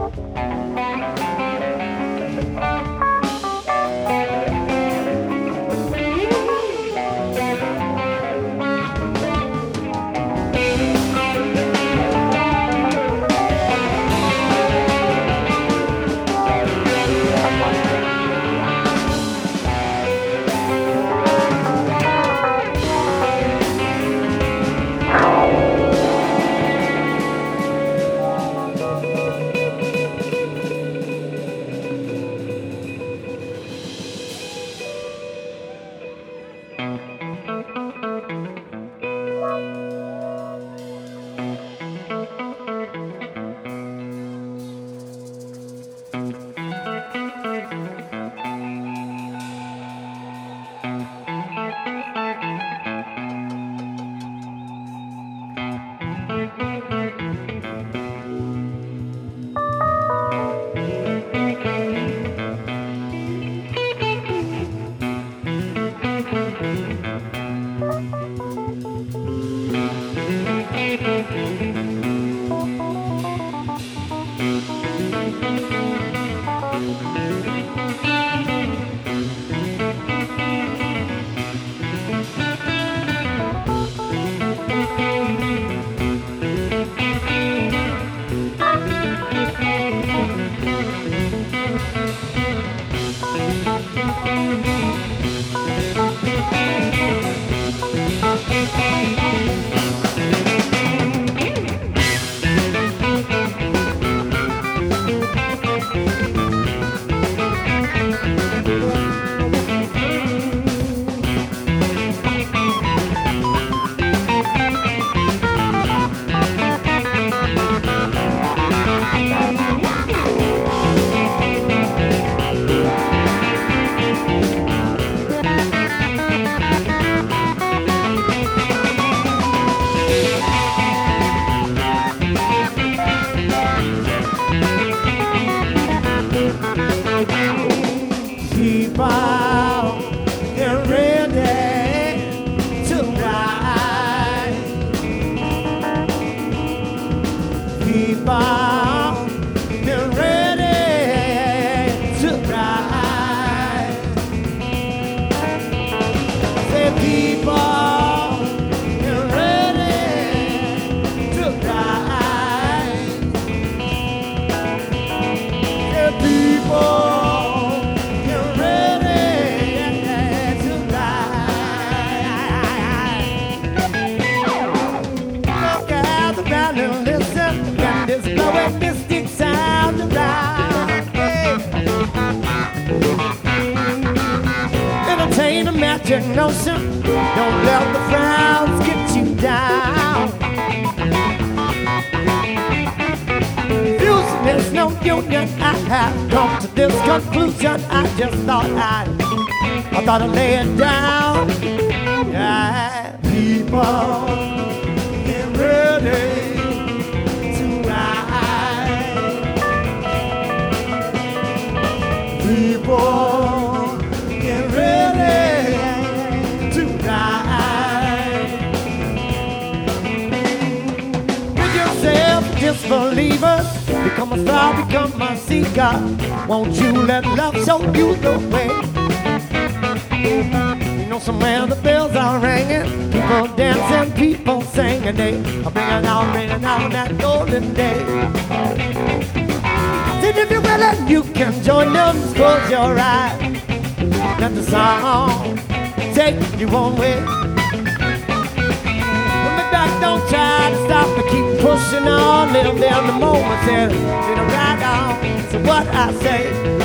Notion. Don't let the frowns get you down. Fusion is no union. I have come to this conclusion. I just thought I'd lay it down. Yeah. People get ready to ride. People get ready. Disbelievers, become a star, become a seeker. Won't you let love show you the way? You know somewhere the bells are ringing, people dancing, people singing. They are bringing on that golden day. Said if you're willing, you can join them. Just close your eyes, let the song take you one way. Don't try to stop me, keep pushing on. Live down the moment, said, right on. So what I say.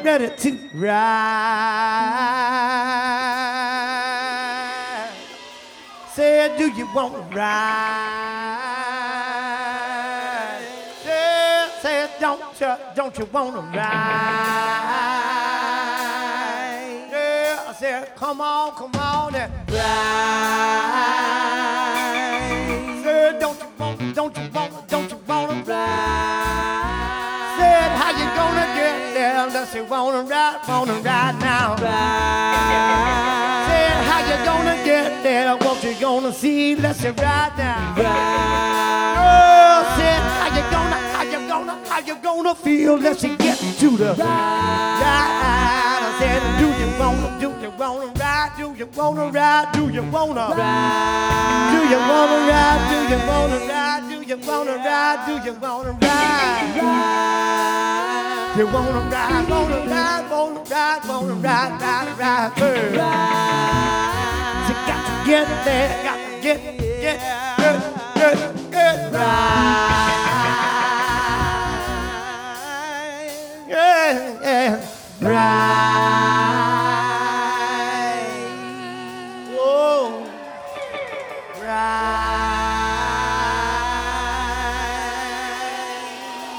ready to ride? Say, do you want to ride? Say, don't you want to ride? Yeah, I said, come on and ride. Say, don't you want to ride? Said, how you gonna get there? Unless you wanna ride now. Ride. Said, how you gonna get there? What you gonna see? Let's you ride now. Ride. Oh, said, how you gonna feel? Let's you get to the ride. I said, do you wanna ride? Do you wanna ride? Do you wanna ride? Do you wanna ride? Do you wanna ride? Do you wanna ride? Do you wanna ride? Do you wanna ride? You wanna ride, wanna ride, wanna ride, wanna ride, ride, girl. You got to get there, got to get, ride. Yeah, ride. Whoa, ride.